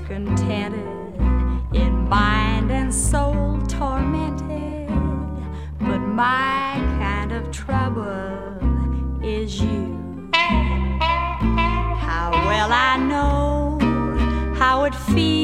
discontented, in mind and soul tormented, but my kind of trouble is you. How well I know how it feels